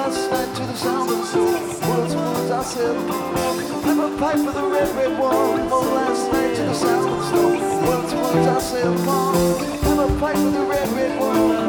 last night to the sound of the soul. Words and words I said. Never pipe for the red, red one. One last night to the sound of the soul. Words and words I said. Never pipe for the red, red one.